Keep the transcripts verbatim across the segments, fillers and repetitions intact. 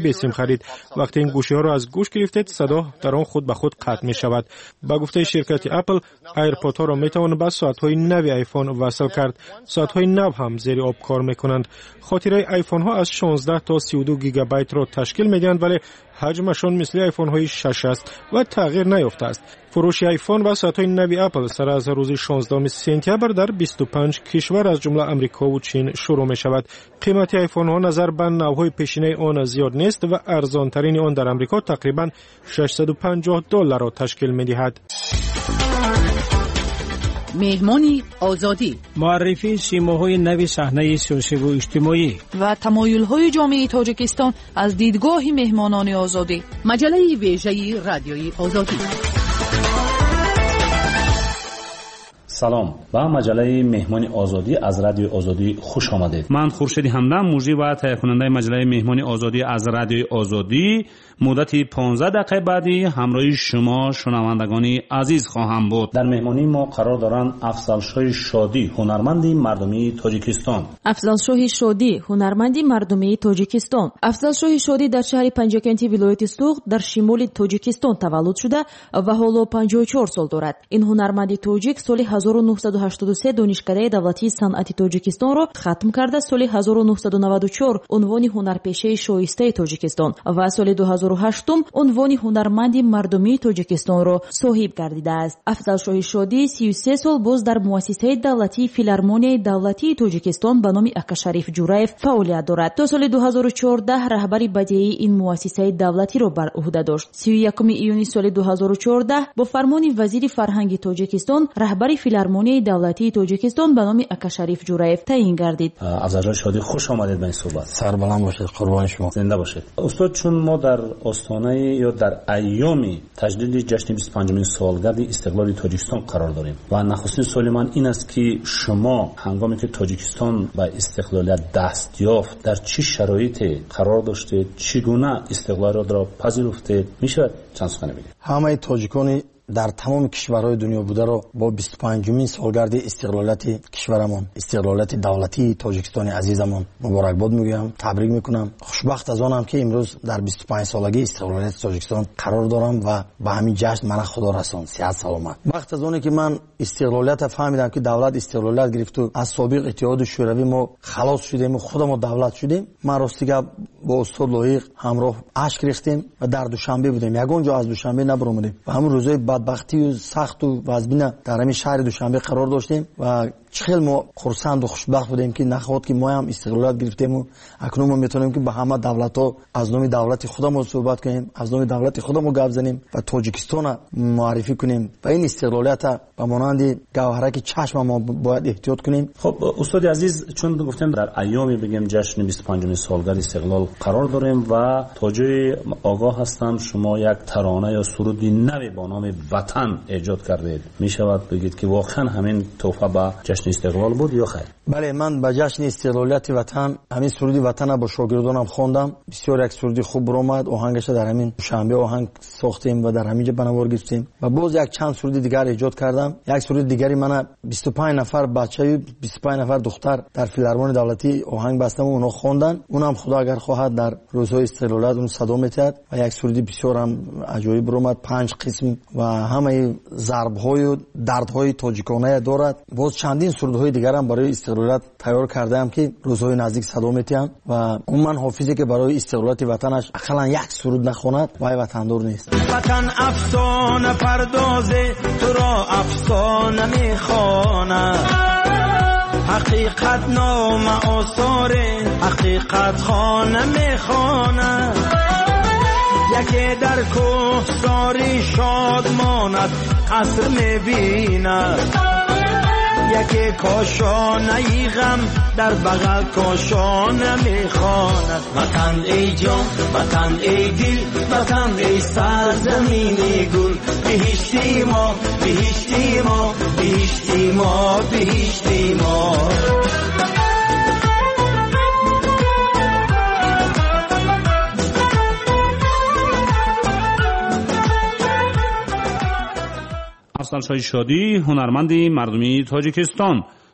بسیم خرید. وقتی این گوشی ها را از گوش گرفتید صدا در آن خود به خود قطع می شود. با گفته شرکت اپل ایرپاد ها را می توان با ساعت های نو آیفون وصل کرد. ساعت های نو هم زیر آب کار می کنند. خاطره آیفون ها از شانزده تا سی و دو گیگابایت را تشکیل می دهند ولی حجمشان مثل آیفون های شش است و تغییر نیافته است. فروش آیفون و ساعت های نو اپل سر از روز شانزدهم سپتامبر در بیست و پنج کشور از جمله امریکا و چین شروع می شود. قیمت آیفون ها نظر به نوهای پیشینه آن زیاد نیست و ارزان ترین آن در امریکا تقریبا ششصد و پنجاه دلار را تشکیل می دهد. مهمانی آزادی، معرفی سیماهای نو صحنه سیاسی و اجتماعی و تمایل‌های جامعه تاجیکستان از دیدگاه مهمانان آزادی. مجله ویژه رادیوی آزادی. سلام، با مجله مهمان آزادی از رادیو آزادی خوش آمدید. من خورشید همدم، مجری و تهیه کننده مجله مهمان آزادی از رادیو آزادی، مدت پانزده دقیقه بعدی همراه شما شنوندگان عزیز خواهم بود. در مهمانی ما قرار دارند افضلشاه شادی، هنرمندی مردمی تاجیکستان. افضلشاه شادی، هنرمندی مردمی تاجیکستان. افضلشاه شادی در شهر پنجاکنتی ولایت سوغد در شمال تاجیکستان تولد شده و حالا پنجاه و چهار سال دارد. این هنرمندی تاجیک سال هزار و نهصد و هشتاد و سه دانشکده دولتی صنعتی تاجیکستان را ختم کرده. سال هزار و نهصد و نود و چهار عنوان هنرپیشه شایسته تاجیکستان و سال دو هزار و هشت عنوان هنرمندی مردمی تاجیکستان را صاحب گردیده است. افضلشاه شادی سی و سه سال باز در مؤسسه دولتی فیلارمونیای دولتی تاجیکستان به نام اکاشریف جورایف فعالیت دارد. تا سال دو هزار و چهارده رهبری بدیعی این مؤسسه دولتی را بر عهده داشت. سی و یکم ایون سال دو هزار و چهارده با فرمان وزیر فرهنگ تاجیکستان رهبری فیلارمونیای دولتی تاجیکستان به نام اکاشریف جورایف تعیین گردید. افضلشاه شادی خوش آمدید به این صحبت. سربلند باشید، قربان شما. زنده باشید. استاد، چون ما در آستانه یا در ایام تجدید جشن بیست و پنجمین سالگرد استقلال تاجیکستان قرار داریم و نخستین سوال من این است که شما هنگامی که تاجیکستان به استقلالیت دست یافت در چه شرایطی قرار داشته، چگونه استقلال را پذیرفته؟ میشه چند سخن بگید؟ همه تاجیکانی در تمام کشورهای دنیا بوده رو با بیست و پنجمین سالگرد استقلالیت کشورمان، استقلالیت دولتی تاجیکستان عزیزمان مبارکباد میگویم، تبریک میکنم. خوشبخت از آنم که امروز در بیست و پنج سالگی استقلالیت تاجیکستان قرار دارم و به همین جشن من خدا رساند. صحت سلامت. وقت از اونی که من استقلالیت فهمیدم که دولت استقلالیت گرفت و از سابق اتحاد شوروی ما خلاص شدیم و خودمون دولت شدیم، من راستیگه با استاد لایق همراه اشک ریختیم و در دوشنبه بودیم. یگان جا از دوشنبه نبرآمدیم و همون روزای بدبختی و سخت و وزبینه در همین شهر دوشنبه قرار داشتیم و خیلی ما خرسند و خوشبخت بودیم که نخواد که ما هم استقلالیت گرفتیم و اکنون ما میتونیم که به همه دولت‌ها از نام دولت خودمون صحبت کنیم، از نام دولت خودمون گپ بزنیم و تاجیکستان معرفی کنیم و این استقلالیت به مانند گوهرک چشم ما باید احتیاط کنیم. خب استاد عزیز، چون گفتیم در ایامی بگیم جشن بیست و پنجمین سالگرد استقلال قرار داریم و تاجی آگاه هستم شما یک ترانه یا سرودی نوی با نام وطن ایجاد کردید. میشود بگید که واقعا همین تحفه به جشن استقلال بود یا خیر؟ بله، من به جشن استقلالیت وطن همین سرودی وطن با شاگردانم خواندم. بسیار یک سرودی خوب برآمد. آهنگش در همین شنبه آهنگ ساختیم و در همینجا بنوار گرفتیم و باز یک چند سرودی دیگر ایجاد کردم. یک سرود دیگری من بیست و پنج نفر بچه و بیست و پنج نفر دختر در فیلارمونی دولتی آهنگ بستم و اونا خواندن. اونم خدا اگر خواهد در روزهای استقلالیت اون صدا می‌دهد و یک سرودی بسیار هم عجایب برآمد. پنج قسم و همه ضرب‌های و دردهای تاجیکانه دارد. باز چندین سرودهای دیگر هم برای استقلالیت تیار کردم که روزهای نزدیک صدا می‌دهند و اون من حافظی که برای استقلالیت وطنش اقلا یک سرود نخواند وای وطندار نیست. وطن افسانه پردازه تو را افسانه میخوانه، حقیقت نام آثار حقیقت خانه میخوانه، یکی در کوهساری شاد ماند قصر میبینه، یکی کاشانه غم در بغل کاشانه میخواند. وطن ای جان، وطن ای دل، وطن ای سرزمین گل، بهشتی ما، بهشتی ما، بهشتی ما، بهشتی ما. افضلشاه شادی، هنرمندی مردمی تاجیکستان.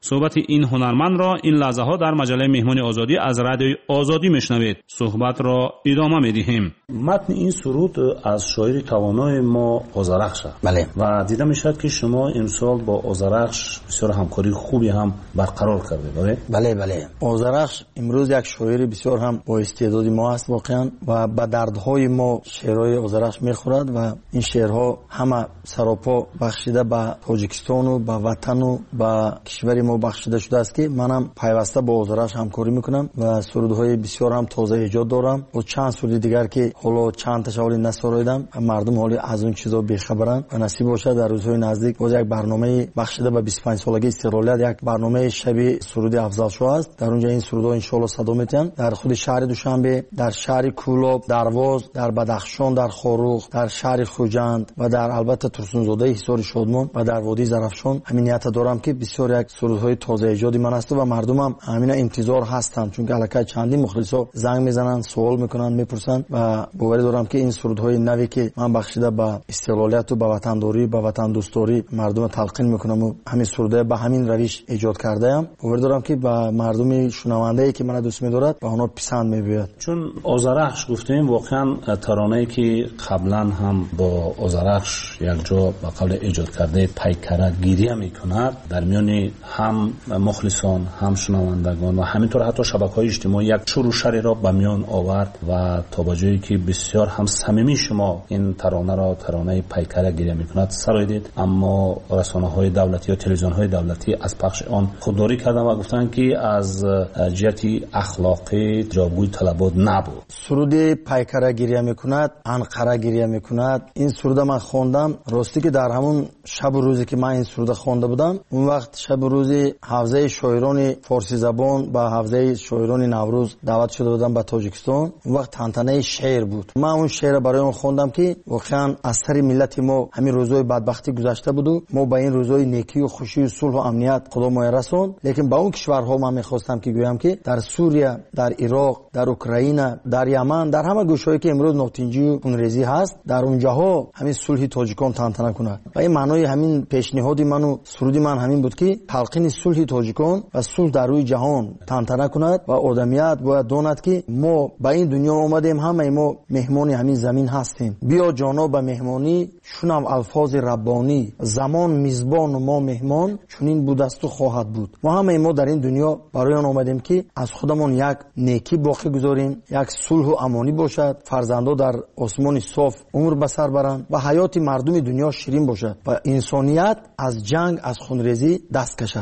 صحبت این هنرمند را این لحظه ها در مجله مهمان آزادی از رادیوی آزادی میشنوید. صحبت را ادامه میدهیم. متن این سرود از شاعر توانای ما آذرخش است. بله. و دیده میشد که شما امسال با آذرخش بسیار همکاری خوبی هم برقرار کرده. بله بله بله. آذرخش امروز یک شاعر بسیار هم با استعداد ما است واقعا و به دردهای ما شعرهای آذرخش میخورد و این شعرها همه سراپا بخشیده به تاجیکستان و به وطن و به کشور ما بخشیده شده است که منم پیوسته با آذرخش همکاری میکنم و سرودهای بسیار هم تازه ایجاد دارم و چند سرود دیگر که حالا چند تا حالی نسرایدم مردم حالی از اون چیزا بیخبرن و نصیب باشه در روزهای نزدیک باز یک برنامه بخشیده به بیست و پنج سالگی استقلالیت یک برنامه شب سرود افضل شو است. در اونجا این سرودها ان شاء الله صدا میتن در خود شهر دوشنبه، در شهر کولاب، درواز، در بدخشان، در خاروخ، در شهر خوجند و در البته ترسونزاده حصار شادمان و در وادی زرافشان همین نیت دارم که بسیار یک سرودهای تازه ایجادی من است و مردمم همین انتظار هستند چون که الکی چندی مخلصا زنگ میزنن سوال میکنن میپرسن و باور دارم که این سرودهای نوی که من بخشیده به استقلالیت و به وطنداری به وطن دوستاری مردم تلقین میکنم و همین سرودهای به همین روش ایجاد کرده ام. باور دارم که به مردم شنونده ای که من دوست می‌دارد به اونها پسند می‌بیاد. چون آذرخش گفتیم واقعا ترانه‌ای که قبلا هم با آذرخش یک جا با قبل ایجاد کرده پیکره گیری میکند در میان هم مخلصان هم شنوندگان و همینطور حتی شبکه‌های اجتماعی یک شور و شری را به میان آورد و تا به جایی که بسیار هم صمیمی شما این ترانه را ترانه پیکره گیری میکند سرایدید، اما رسانه‌های دولتی یا تلویزیون‌های دولتی از پخش آن خودداری کردند و گفتند که از جهتی اخلاقی جوابگوی طلبات نبود. سرود پیکره گریه میکند، انقره گریه میکند، این سرود من خواندم راستی که در همون شب و روزی که من این سرود خوانده بودم اون وقت شب و روزی حوزه شاعران فارسی زبان با حوزه شاعران نوروز دعوت شده بودم به تاجیکستان. اون وقت تنتنه شعر بود. من اون شعر برای اون خوندم که واقعا از سر ملت ما همین روزهای بدبختی گذشته بود و ما با این روزهای نیکی و خوشی و صلح و امنیت خدا ما رسوند، لیکن با اون کشورها من میخواستم که گویم که در سوریه، در عراق، در اوکراین، در یمن، در همه گوشه‌ای که امروز نوتنجی و خونریزی هست در اونجاها همین صلح تاجیکان تنتنه کنه و این معنای همین پیشنهادی من و سرودی من همین بود که تلقین صلح تاجیکان و صلح در روی جهان تنتنه کند و آدمیت باید داند که ما به این دنیا اومدیم همه ما مهمان همین زمین هستیم. بیا جانا به مهمانی شونم الفاظ ربانی زمان میزبان و ما مهمان چنین بود است و خواهد بود. ما همه ما در این دنیا برای آن اومدیم که از خودمون یک نیکی باقی گذاریم، یک صلح و امانی باشد، فرزندا در آسمان صاف عمر به سر برند و حیات مردم دنیا شیرین باشد و انسانیت از جنگ از خونریزی دست کشد.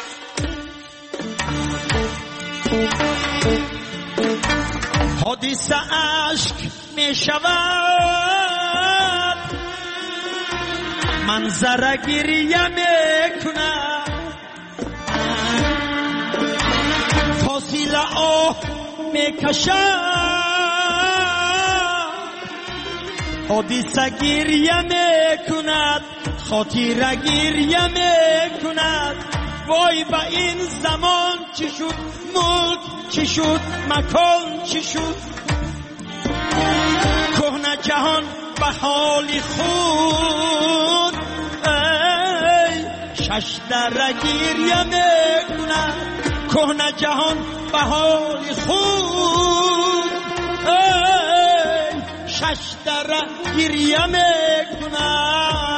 حادثه اشک می شود منظره گریه می کند فاصله آه می کشد حادثه گریه می کند خاطره گریه می کند وای با این زمان چی شد ملک چی شد مکان چی شد کهنه جهان به حال خود ای شش دره گریه میکند کهنه جهان به حال خود ای شش دره گریه میکند.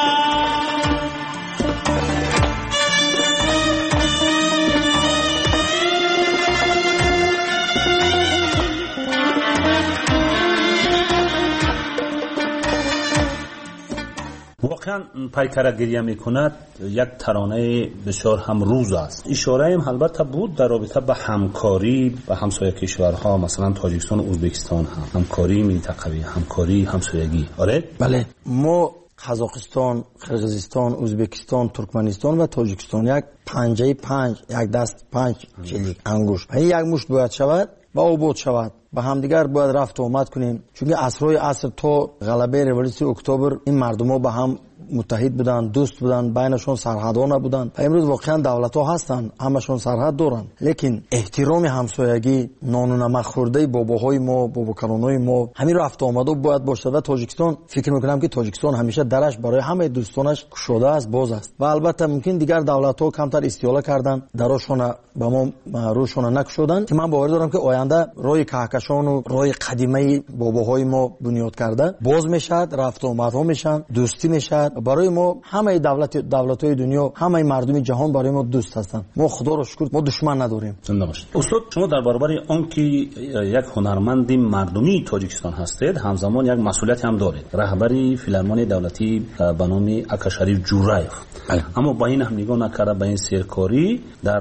واقعا پیکره گریه میکند یک ترانه بسیار هم روز است. اشاره هم البته بود در رابطه به همکاری با همسایه کشورها مثلا تاجیکستان و ازبکستان هم همکاری منطقوی همکاری همسایگی. آره بله ما قزاقستان، قرقیزستان، ازبکستان، ترکمنستان و تاجیکستان یک پنجه پنج یک دست پنج چلیک انگشت و یک مشت باید شود و آباد شود با همدیگر باید رفت و آمد کنیم چون عصرهای عصر تا غلبه رولوسیون اکتبر این مردم ها با هم متحد بودن، دوست بودن، بینشون سرحدها نبودن. امروز واقعا دولت‌ها هستن، همشون سرحد دارن، لیکن احترام همسایگی، نان و نمک خورده باباهای ما، باباکانای ما همین رفت آمده باید باشه. و تاجیکستان فکر میکنم که تاجیکستان همیشه درش برای همه دوستانش گشوده است، باز است. و البته ممکن دیگر دولت‌ها کمتر استیلا کردن، دراشون با ما روشون نکشودن که من باور دارم که آینده روی کهکشان و روی قدیمی باباهای ما بنیاد کرده باز میشد، رفت و آمدها میشن، دوستی میشد. برای ما همه دولت دولت‌های دنیا، همه مردم جهان برای ما دوست هستند. ما خدا رو شکر ما دشمن نداریم. زنده باشید. استاد، شما در برابر آن که یک هنرمند مردمی تاجیکستان هستید، همزمان یک مسئولیت هم دارید، رهبری فیلارمونی دولتی به نام اکاشریف جورایف. اما با این هم نگاه نکرده به این سرکاری در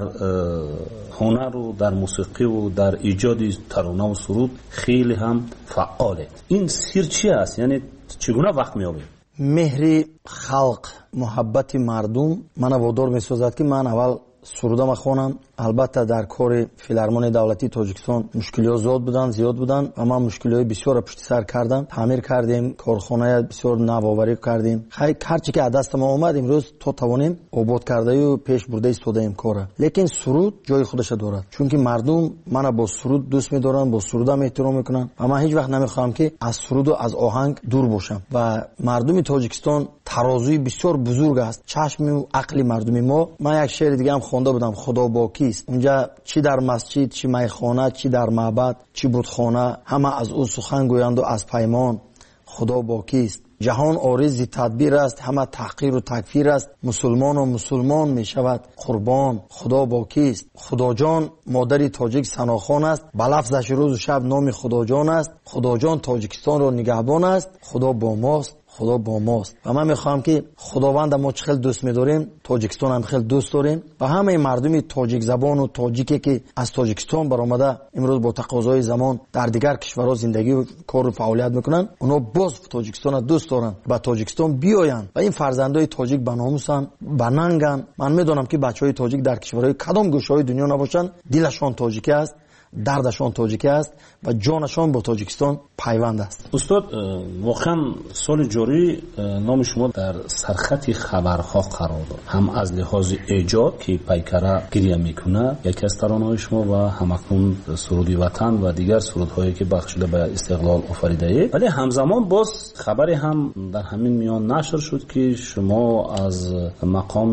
هنر و در موسیقی و در ایجاد ترانه و سرود خیلی هم فعاله. این سر چی است؟ یعنی چگونه وقت می‌یابید؟ مهر خلق، محبت مردم من وادار می‌سازد که من اول سروده میخوانم. البته در کار فیلارمونی دولتی تاجیکستان مشکلات زیاد بودن زیاد بودن و ما مشکلات بسیار پشت سر کردم، تعمیر کردیم، کارخانه بسیار نوآوری کردیم. خیلی هر چی که از دست ما اومد امروز تو توانیم آباد کرده و پیش برده ایستاده ایم کاره. لیکن سرود جای خودش دارد، چون که مردم منو با سرود دوست می‌دارن، با سرودم احترام میکنن و من هیچ وقت نمیخوام که از سرود و از آهنگ دور باشم. و مردم تاجیکستان ترازوی بسیار بزرگ است، چشم و عقل مردم ما. من یک شعر دیگه هم خوانده بودم، خدا باکی است. اونجا چی در مسجد، چی میخانه، چی در معبد، چی بتخانه، همه از او سخن گویند و از پیمان. خدا باکی است. جهان عارض تدبیر است، همه تحقیر و تکفیر است. مسلمان و مسلمان می شود قربان. خدا باکی است. خدا جان مادری تاجیک سناخان است، بلفظش روز و شب نام خدا جان است. خدا جان تاجیکستان را نگهبان است. خدا با ماست، خدا با ماست. و من میخوام که خداوند ما چه خیلی دوست می‌داریم، تاجیکستان هم خیلی دوست داریم و همه مردم تاجیک زبان و تاجیکی که از تاجیکستان برآمده امروز با تقاضای زمان در دیگر کشورها زندگی و کار و فعالیت میکنن، اونا باز تاجیکستان دوست دارن و تاجیکستان بیاین و این فرزندای تاجیک به ناموسن، به ننگن. من میدونم که بچهای تاجیک در کشورهای کدام گوشه‌های دنیا نباشن، دلشان تاجیکی است، دردشان تاجیکی است و جانشان با تاجیکستان پیوند است. استاد، واقعا سال جاری نام شما در سرخط خبرها قرار دارد، هم از لحاظ ایجاد که پیکره گریه میکنه یکی از ترانه‌های شما و همکنون سرود وطن و دیگر سرودهایی که بخشیده به استقلال آفریده اید، ولی همزمان باز خبری هم در همین میان نشر شد که شما از مقام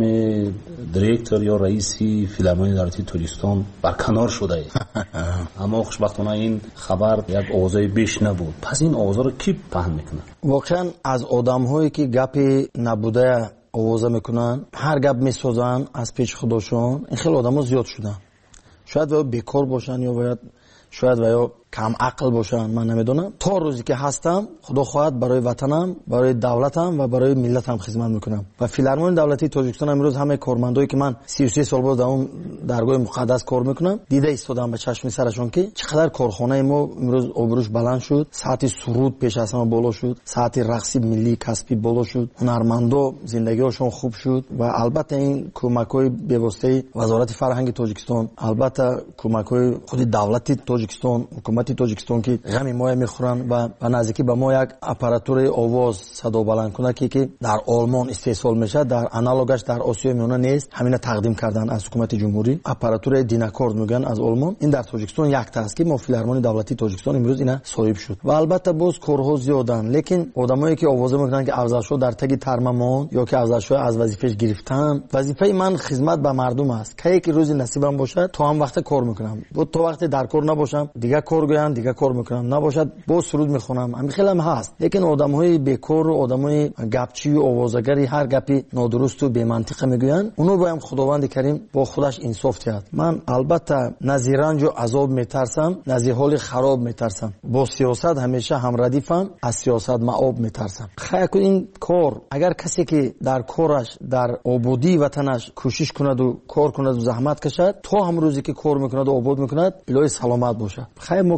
دیرکتور یا رئیسی فیلارمونی دولتی تاجیکستان برکنار شده اید. اما خوشبختانه این خبر یک آوازه بیش نبود. پس این آوازه رو کی پهن میکنه؟ واقعا از آدم‌هایی که گپی نبوده آوازه میکنن، هر گپ میسازن از پیش خودشون، این خیلی آدم‌ها زیاد شدن. شاید باید بیکار باشن یا باید شاید باید کم عقل باشن، من نمیدونم. تا روزی که هستم خدا خواهد برای وطنم، برای دولتم و برای ملتم خدمت میکنم. و فیلارمونی دولتی تاجیکستان امروز همه کارمندایی که من سی و سه سال باز در اون درگاه مقدس کار میکنم دیده ایستادم به چشم سرشون که چقدر کارخانه ما امروز آبروش بلند شد، ساعت سرود پیش از همه بالا شد، ساعت رقص ملی کسبی بالا شد، هنرمندا زندگیشون خوب شد. و البته این کمک‌های به واسطه وزارت فرهنگ تاجیکستان، البته کمک‌های خود دولت تاجیکستان، حکومت تاجیکستان که غم ما میخورن و به نزدیکی به ما یک آپاراتور آواز صدا بلند کنه که که در آلمان استحصال میشه، در آنالوگش در آسیا میونه نیست، همین تقدیم کردن از حکومت جمهوری. آپاراتور دیناکورد میگن از آلمان، این در تاجیکستان یک تا است که ما فیلارمونی دولتی تاجیکستان امروز اینا صاحب شد. و البته باز کارها زیادن، لیکن آدمایی که آواز میکنن که افضلشو در تگ ترممان یا که افضلشو از وظیفهش گرفتن، وظیفه من خدمت به مردم است. کی که روزی نصیبم باشه تا هم وقت کار میکنم، بود تا وقت در کار نباشم دیگه کار گویم دیگه کار میکنم، نباشد با سرود میخونم. همین خیلی هم هست، لیکن آدمای بیکار و آدمای گپچی و آوازگری هر گپی نادرست و بی منطق میگوین، اونو باید خداوند کریم با خودش انصاف کرد. من البته نزی رنج و عذاب میترسم، نزی حال خراب میترسم. با سیاست همیشه هم ردیفم، از سیاست معاب میترسم. خیلی این کار اگر کسی که در کارش در آبادی وطنش کوشش کند و کار کند و زحمت کشد، تا هم روزی که کار میکند و آباد میکند الهی سلامت باشه. خیلی ما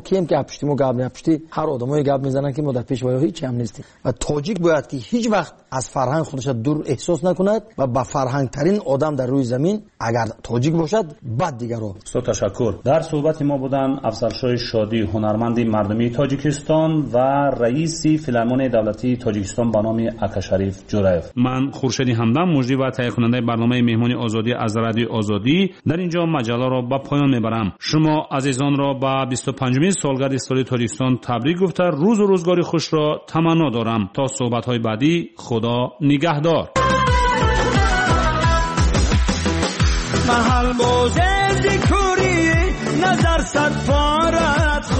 کیم که پشتی ما گپ نپشتی هر آدمای گپ میزنن که ما در پیشوایی هیچ هم نیستیم و تاجیک باید که هیچ وقت از فرهنگ خودش دور احساس نکند و با فرهنگ ترین آدم در روی زمین اگر تاجیک باشد بعد دیگر رو. سو تشکر. در صحبت ما بودن افضل شادی، هنرمند مردمی تاجیکستان و رئیس فیلارمونی دولتی تاجیکستان به نام اکاشریف جورایف. من خورشید همدم مجری و تهیه کننده برنامه مهمانی آزادی از رادیو آزادی در اینجا مجله را به پایان میبرم. شما عزیزان را به بیست و پنجمین سالگرد استقلال تاجیکستان تبریک گفته روز و روزگاری خوش را تمنا دارم. تا صحبت های بعدی خدا نگهدار. محل موزه ذکری نظر صد فارت